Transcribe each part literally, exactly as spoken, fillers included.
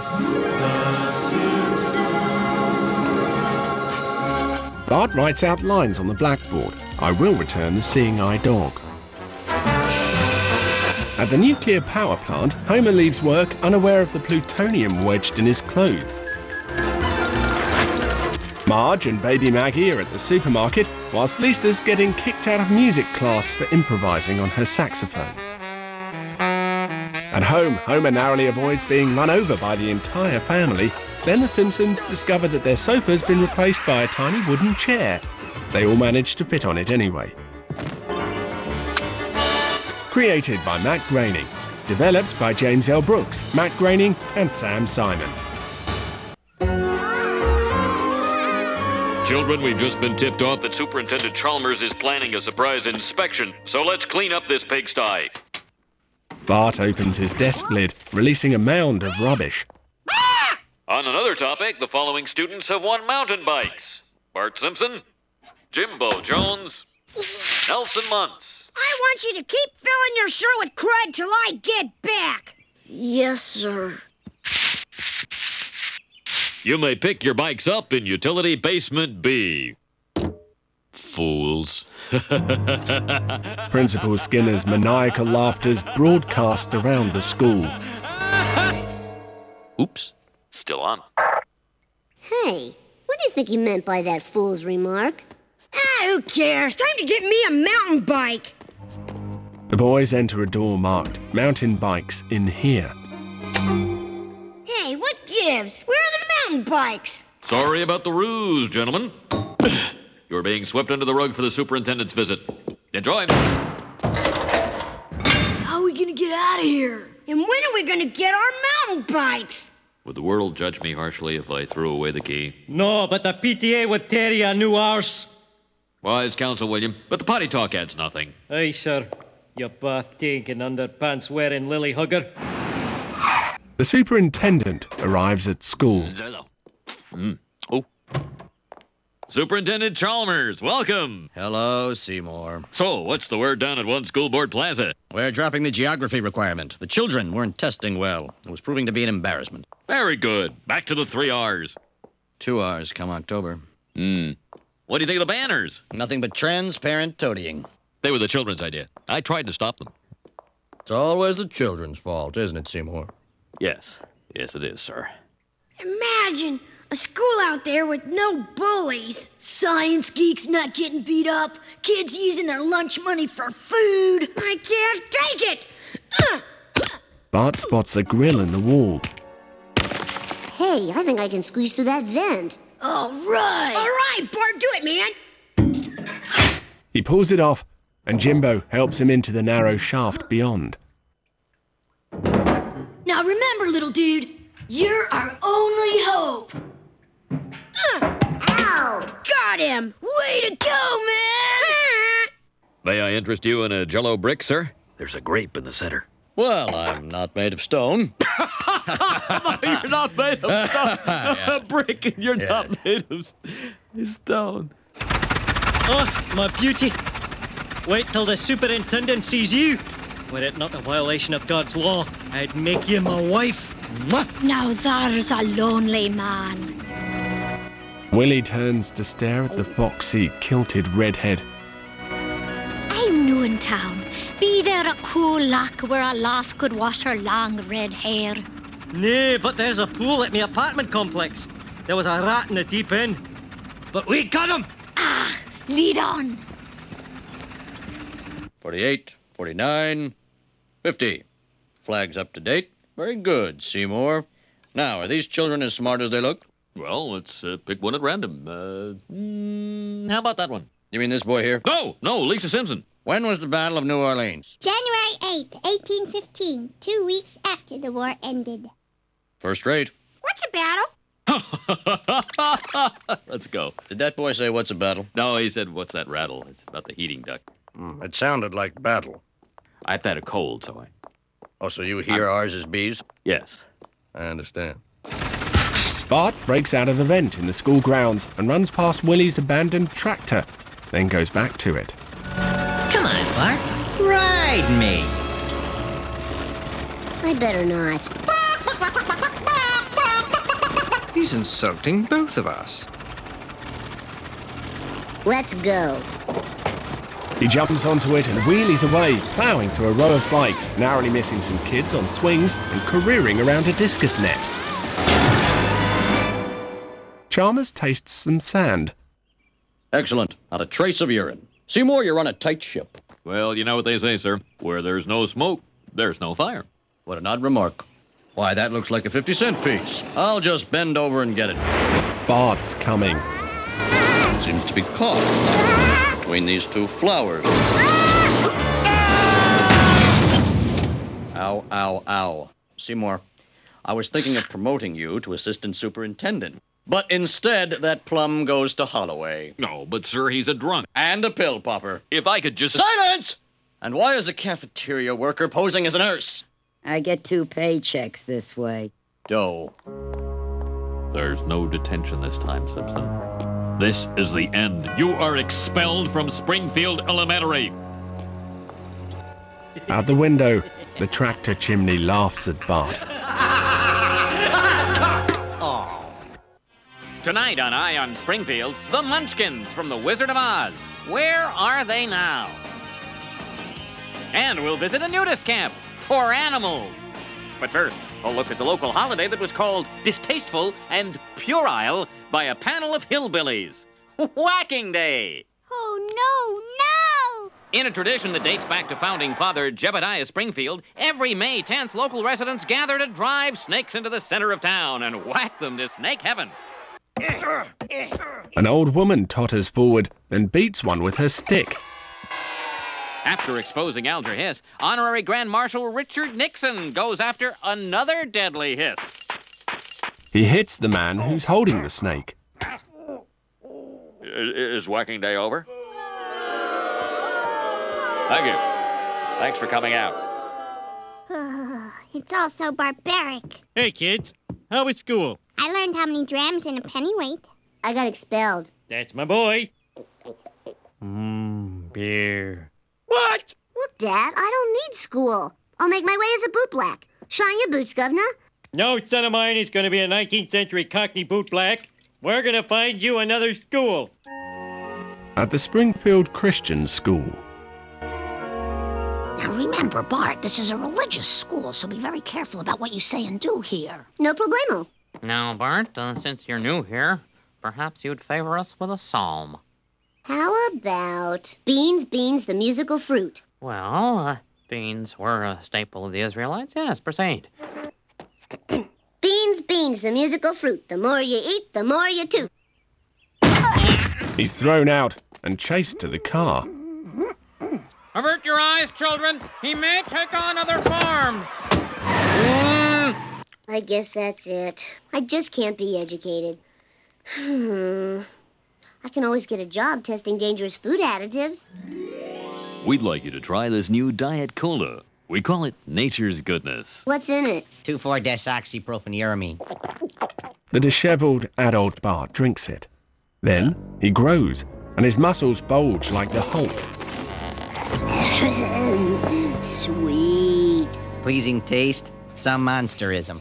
The Simpsons. Bart writes out lines on the blackboard. I will return the seeing eye dog. At the nuclear power plant, Homer leaves work unaware of the plutonium wedged in his clothes. Marge and baby Maggie are at the supermarket, whilst Lisa's getting kicked out of music class for improvising on her saxophone. At home, Homer narrowly avoids being run over by the entire family. Then the Simpsons discover that their sofa's been replaced by a tiny wooden chair. They all manage to fit on it anyway. Created by Matt Groening. Developed by James L. Brooks, Matt Groening and Sam Simon. Children, we've just been tipped off that Superintendent Chalmers is planning a surprise inspection, so let's clean up this pigsty. Bart opens his desk lid, releasing a mound of rubbish. On another topic, the following students have won mountain bikes. Bart Simpson, Jimbo Jones, Nelson Muntz. I want you to keep filling your shirt with crud till I get back. Yes, sir. You may pick your bikes up in Utility Basement B. Fools. Principal Skinner's maniacal laughters broadcast around the school. Oops, still on. Hey, what do you think he meant by that fool's remark? Ah, who cares? Time to get me a mountain bike. The boys enter a door marked Mountain Bikes in Here. Hey, what gives? Where are the mountain bikes? Sorry about the ruse, gentlemen. You're being swept under the rug for the superintendent's visit. Enjoy. How are we gonna get out of here? And when are we gonna get our mountain bikes? Would the world judge me harshly if I threw away the key? No, but the P T A would tear you a new arse. Wise counsel, William, but the potty talk adds nothing. Aye, sir. You bath-taking, underpants-wearing lily hugger. The superintendent arrives at school. Mm. Oh. Superintendent Chalmers, welcome. Hello, Seymour. So, what's the word down at One School Board Plaza? We're dropping the geography requirement. The children weren't testing well. It was proving to be an embarrassment. Very good. Back to the three R's. Two R's come October. Hmm. What do you think of the banners? Nothing but transparent toadying. They were the children's idea. I tried to stop them. It's always the children's fault, isn't it, Seymour? Yes. Yes, it is, sir. Imagine a school out there with no bullies. Science geeks not getting beat up. Kids using their lunch money for food. I can't take it. Ugh. Bart spots a grill in the wall. Hey, I think I can squeeze through that vent. All right. All right, Bart, do it, man. He pulls it off, and Jimbo helps him into the narrow shaft beyond. Now remember, little dude, you're our only hope. Ugh. Ow! Got him. Way to go, man! May I interest you in a Jell-O brick, sir? There's a grape in the center. Well, I'm not made of stone. You're not made of stone. Yeah. Brick, and you're Yeah. not made of stone. Oh, my beauty. Wait till the superintendent sees you. Were it not a violation of God's law, I'd make you my wife. Mwah. Now there's a lonely man. Willie turns to stare at the foxy, kilted redhead. I'm new in town. Be there a cool loch where a lass could wash her long red hair? Nay, but there's a pool at my apartment complex. There was a rat in the deep end. But we got him! Ah, lead on. forty-eight, forty-nine, fifty. Flags up to date. Very good, Seymour. Now, are these children as smart as they look? Well, let's uh, pick one at random. Uh, mm, how about that one? You mean this boy here? No, no, Lisa Simpson. When was the Battle of New Orleans? January eighth, eighteen fifteen, two weeks after the war ended. First rate. What's a battle? Let's go. Did that boy say what's a battle? No, he said, what's that rattle? It's about the heating duct. Mm, it sounded like battle. I've had a cold, so I... Oh, so you hear ours as bees? Yes. I understand. Bart breaks out of the vent in the school grounds and runs past Willie's abandoned tractor, then goes back to it. Come on, Bart. Ride me. I better not. He's insulting both of us. Let's go. He jumps onto it and wheelies away, ploughing through a row of bikes, narrowly missing some kids on swings and careering around a discus net. Chalmers tastes some sand. Excellent. Not a trace of urine. Seymour, you're on a tight ship. Well, you know what they say, sir. Where there's no smoke, there's no fire. What an odd remark. Why, that looks like a fifty cent piece. I'll just bend over and get it. Bart's coming. Seems to be caught between these two flowers. Ow, ow, ow. Seymour, I was thinking of promoting you to assistant superintendent. But instead, that plum goes to Holloway. No, but sir, he's a drunk. And a pill popper. If I could just... Silence! And why is a cafeteria worker posing as a nurse? I get two paychecks this way. Doe. There's no detention this time, Simpson. This is the end. You are expelled from Springfield Elementary. Out the window, the tractor chimney laughs at Bart. Tonight on Eye on Springfield, the Munchkins from The Wizard of Oz. Where are they now? And we'll visit a nudist camp for animals. But first, a look at the local holiday that was called Distasteful and Puerile by a panel of hillbillies. Whacking Day. Oh, no, no! In a tradition that dates back to founding father Jebediah Springfield, every May tenth, local residents gather to drive snakes into the center of town and whack them to snake heaven. An old woman totters forward and beats one with her stick. After exposing Alger Hiss, Honorary Grand Marshal Richard Nixon goes after another deadly hiss. He hits the man who's holding the snake. Is Whacking Day over? Thank you. Thanks for coming out. It's all so barbaric. Hey, kids. How was school? I learned how many drams in a pennyweight. I got expelled. That's my boy. Mmm, beer. What? Well, Dad, I don't need school. I'll make my way as a bootblack. Shine your boots, Governor. No son of mine is going to be a nineteenth century Cockney bootblack. We're going to find you another school. At the Springfield Christian School. Now remember, Bart, this is a religious school, so be very careful about what you say and do here. No problemo. Now, Bart, uh, since you're new here, perhaps you'd favor us with a psalm. How about Beans, Beans, the musical fruit? Well, uh, beans were a staple of the Israelites. Yes, proceed. Beans, beans, the musical fruit. The more you eat, the more you toot. He's thrown out and chased to the car. Avert your eyes, children. He may take on other forms. I guess that's it. I just can't be educated. I can always get a job testing dangerous food additives. We'd like you to try this new Diet Cola. We call it Nature's Goodness. What's in it? two four desoxypropyluramine. The disheveled adult Bart drinks it. Then he grows, and his muscles bulge like the Hulk. Sweet. Pleasing taste, some monsterism.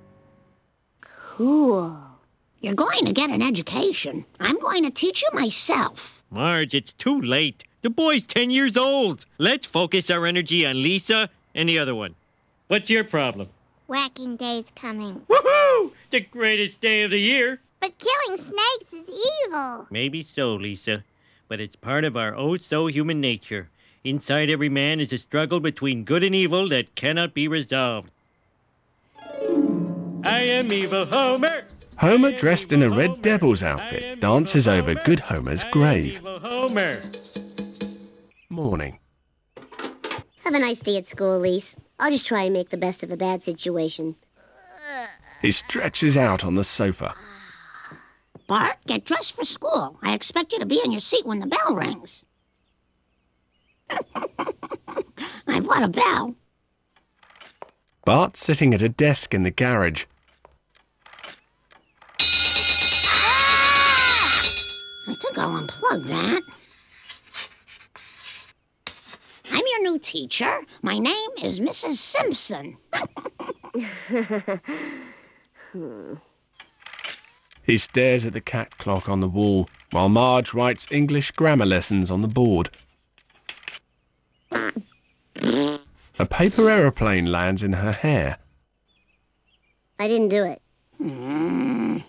Cool. You're going to get an education. I'm going to teach you myself. Marge, it's too late. The boy's ten years old. Let's focus our energy on Lisa and the other one. What's your problem? Whacking Day's coming. Woohoo! The greatest day of the year. But killing snakes is evil. Maybe so, Lisa. But it's part of our oh-so-human nature. Inside every man is a struggle between good and evil that cannot be resolved. I am evil Homer. Homer, dressed in a red devil's outfit, dances over good Homer's grave. Evil Homer. Morning. Have a nice day at school, Lise. I'll just try and make the best of a bad situation. He stretches out on the sofa. Bart, get dressed for school. I expect you to be in your seat when the bell rings. I've got a bell. Bart's sitting at a desk in the garage. I think I'll unplug that. I'm your new teacher. My name is Missus Simpson. He stares at the cat clock on the wall, while Marge writes English grammar lessons on the board. A paper aeroplane lands in her hair. I didn't do it. Mm.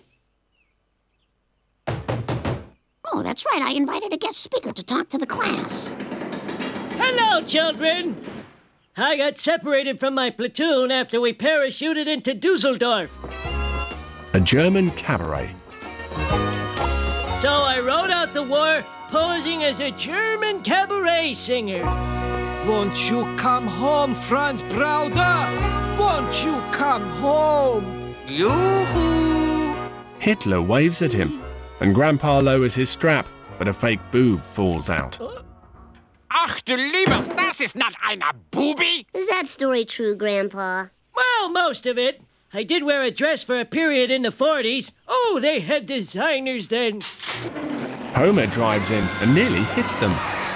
Oh, that's right. I invited a guest speaker to talk to the class. Hello, children! I got separated from my platoon after we parachuted into Dusseldorf. A German cabaret. So I rode out the war posing as a German cabaret singer. Won't you come home, Franz Brauder? Won't you come home? Yoo-hoo! Hitler waves at him, and Grandpa lowers his strap, but a fake boob falls out. Ach du Liebe, das ist not eine Bubi! Is that story true, Grandpa? Well, most of it. I did wear a dress for a period in the forties. Oh, they had designers then. Homer drives in and nearly hits them.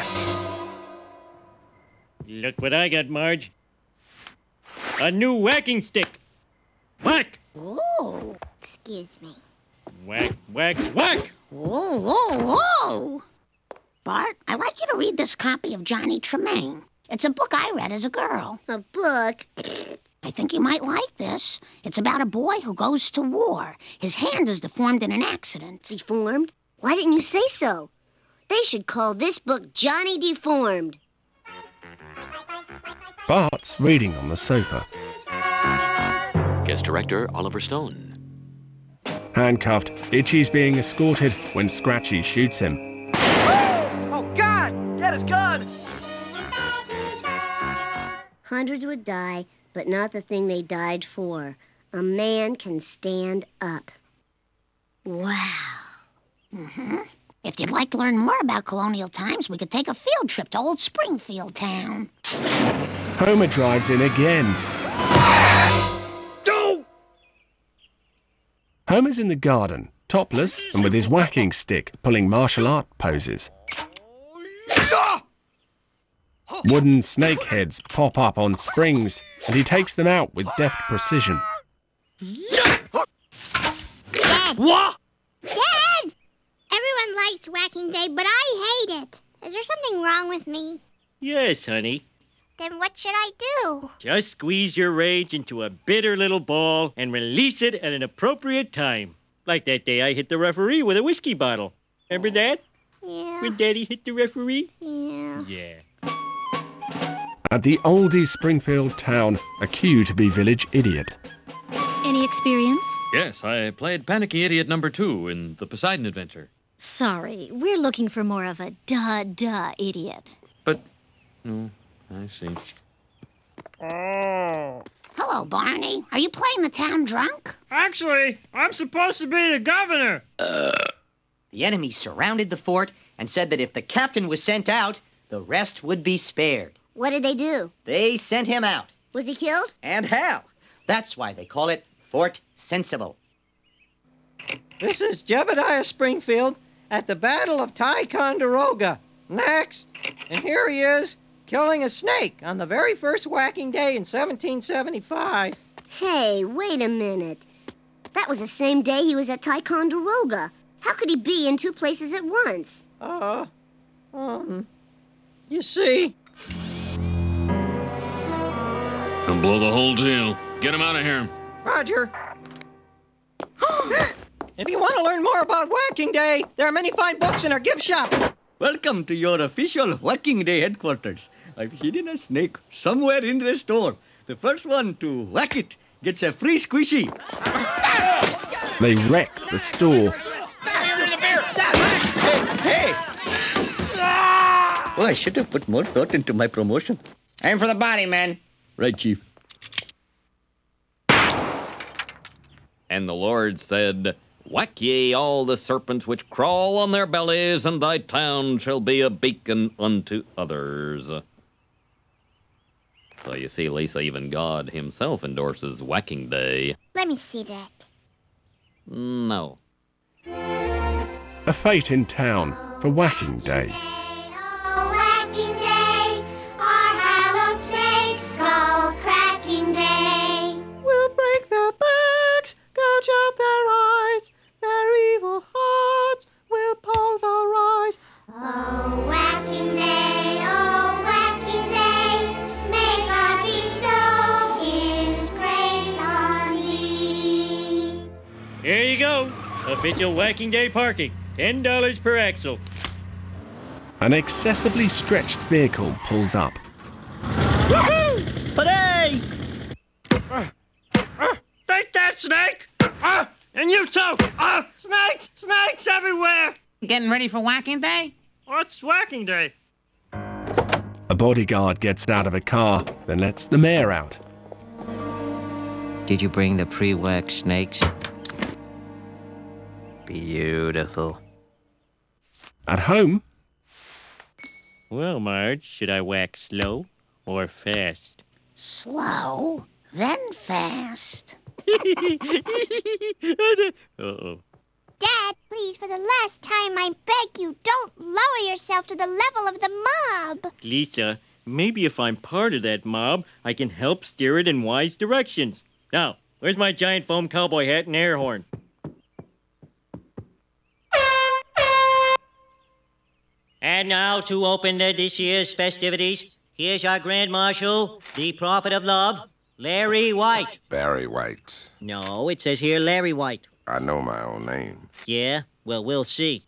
Look what I got, Marge. A new whacking stick. Whack! Oh, Excuse me. Whack, whack, whack! whoa, whoa, whoa! Bart, I'd like you to read this copy of Johnny Tremaine. It's a book I read as a girl. A book? I think you might like this. It's about a boy who goes to war. His hand is deformed in an accident. Deformed? Why didn't you say so? They should call this book Johnny Deformed. Bart's reading on the sofa. Guest director Oliver Stone. Handcuffed, Itchy's being escorted when Scratchy shoots him. Oh, God! Get his gun! Hundreds would die, but not the thing they died for. A man can stand up. Wow. Mm-hmm. If you'd like to learn more about colonial times, we could take a field trip to old Springfield town. Homer drives in again. No! Homer's in the garden, topless and with his whacking stick, pulling martial art poses. Wooden snake heads pop up on springs, and he takes them out with deft precision. Dad! What? Dad! Everyone likes Whacking Day, but I hate it. Is there something wrong with me? Yes, honey. Then what should I do? Just squeeze your rage into a bitter little ball and release it at an appropriate time. Like that day I hit the referee with a whiskey bottle. Remember that? Yeah. When Daddy hit the referee? Yeah. Yeah. At the oldie Springfield town, a cue to be village idiot. Any experience? Yes, I played Panicky Idiot number two in the Poseidon Adventure. Sorry, we're looking for more of a duh-duh idiot. But, no, I see. Oh. Hello, Barney. Are you playing the town drunk? Actually, I'm supposed to be the governor. The enemy surrounded the fort and said that if the captain was sent out, the rest would be spared. What did they do? They sent him out. Was he killed? And how? That's why they call it Fort Sensible. This is Jebediah Springfield at the Battle of Ticonderoga. Next. And here he is, killing a snake on the very first whacking day in seventeen seventy-five. Hey, wait a minute. That was the same day he was at Ticonderoga. How could he be in two places at once? Uh, um, you see... Don't blow the whole deal. Get him out of here. Roger. If you want to learn more about Whacking Day, there are many fine books in our gift shop. Welcome to your official Whacking Day headquarters. I've hidden a snake somewhere in the store. The first one to whack it gets a free squishy. They wreck the store. Hey, hey! Oh, I should have put more thought into my promotion. Aim for the body, man. Right, Chief. And the Lord said, Whack ye all the serpents which crawl on their bellies, and thy town shall be a beacon unto others. So you see, Lisa, even God himself endorses Whacking Day. Let me see that. No. A fete in town for Whacking Day. Oh, Whacking Day, our hallowed snake skull cracking day. We'll break their backs, gouge out their eyes, their Here you go. Official Whacking Day parking. ten dollars per axle. An excessively stretched vehicle pulls up. Woohoo! Hooray! Uh, uh, take that, Snake! Uh, and you too! Uh, snakes! Snakes everywhere! Getting ready for Whacking Day? What's Whacking Day? A bodyguard gets out of a car, then lets the mayor out. Did you bring the pre-whacked snakes? Beautiful. At home... Well, Marge, should I whack slow or fast? Slow, then fast. Uh-oh. Dad, please, for the last time, I beg you, don't lower yourself to the level of the mob. Lisa, maybe if I'm part of that mob, I can help steer it in wise directions. Now, where's my giant foam cowboy hat and air horn? And now, to open uh, this year's festivities, here's our Grand Marshal, the Prophet of Love, Larry White. Barry White. No, it says here Larry White. I know my own name. Yeah? Well, we'll see.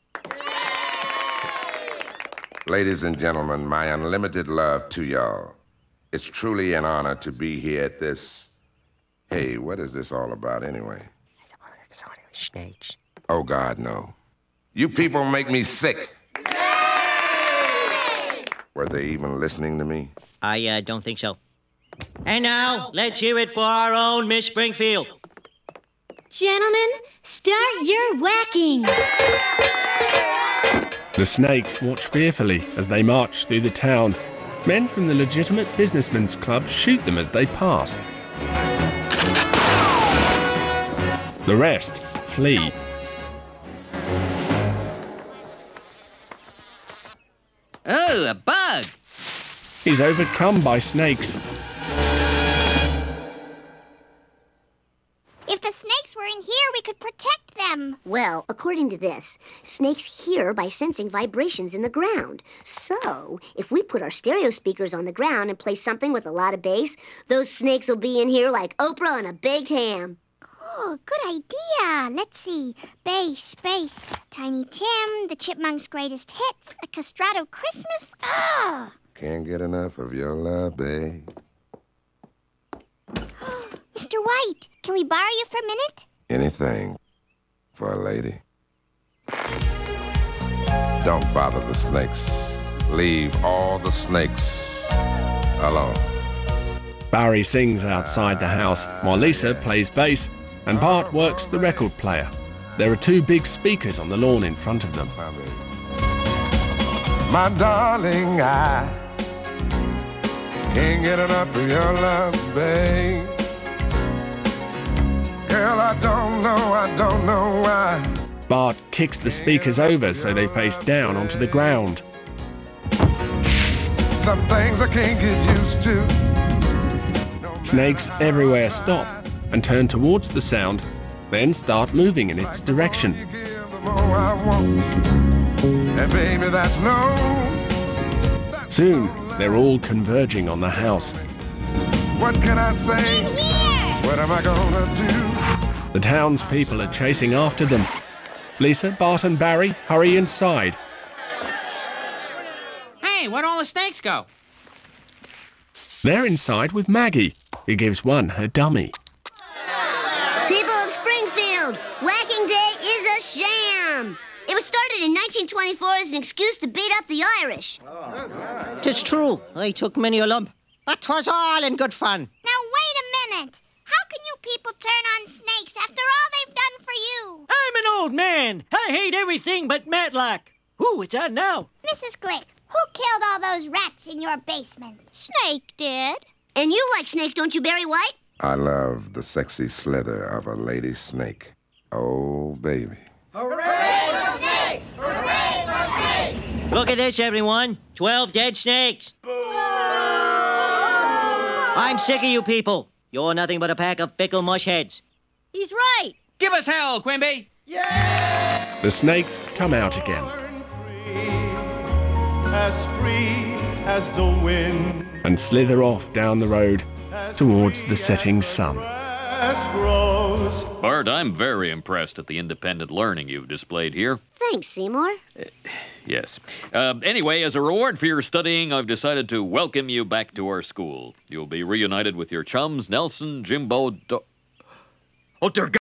Ladies and gentlemen, my unlimited love to y'all. It's truly an honor to be here at this... Hey, what is this all about anyway? Snakes. Oh, God, no. You people make me sick. Were they even listening to me? I uh, don't think so. And now, let's hear it for our own Miss Springfield. Gentlemen, start your whacking. The snakes watch fearfully as they march through the town. Men from the Legitimate Businessmen's Club shoot them as they pass. The rest flee. Oh, a bug! He's overcome by snakes. If the snakes were in here, we could protect them. Well, according to this, snakes hear by sensing vibrations in the ground. So, if we put our stereo speakers on the ground and play something with a lot of bass, those snakes will be in here like Oprah on a baked ham. Oh, good idea. Let's see. Bass, bass. Tiny Tim, the Chipmunks' greatest hits, a Castrato Christmas. Ah! Can't get enough of your love, babe. Mister White, can we borrow you for a minute? Anything for a lady. Don't bother the snakes. Leave all the snakes alone. Barry sings outside the house while Lisa plays bass and Bart works the record player. There are two big speakers on the lawn in front of them. My darling, I can't get enough of your love, babe. Girl, I don't know, I don't know why. Bart kicks the speakers over so they face down onto the ground. Some things I can't get used to. Snakes everywhere stop and turn towards the sound, then start moving in its direction. And baby, that's no. Soon, they're all converging on the house. What can I say? What am I gonna do? The townspeople are chasing after them. Lisa, Bart and Barry hurry inside. Hey, where'd all the snakes go? They're inside with Maggie, who gives one her dummy. People of Springfield, Whacking Day is a sham. It was started in nineteen twenty-four as an excuse to beat up the Irish. Tis true, I took many a lump, but 'twas all in good fun. Now, wait a minute. How can you people turn on snakes after all they've done for you? I'm an old man. I hate everything but Matlock. Ooh, it's on now. Missus Glick, who killed all those rats in your basement? Snake did. And you like snakes, don't you, Barry White? I love the sexy slither of a lady snake. Oh, baby. Hooray for snakes! Hooray for snakes! Look at this, everyone. Twelve dead snakes. I'm sick of you people. You're nothing but a pack of fickle mushheads. He's right. Give us hell, Quimby! Yeah! The snakes come out again. As free as the wind. And slither off down the road towards the setting sun. grass grows. Bart, I'm very impressed at the independent learning you've displayed here. Thanks, Seymour. Yes. Uh, anyway, as a reward for your studying, I've decided to welcome you back to our school. You'll be reunited with your chums, Nelson, Jimbo, Do- Oh, dear God.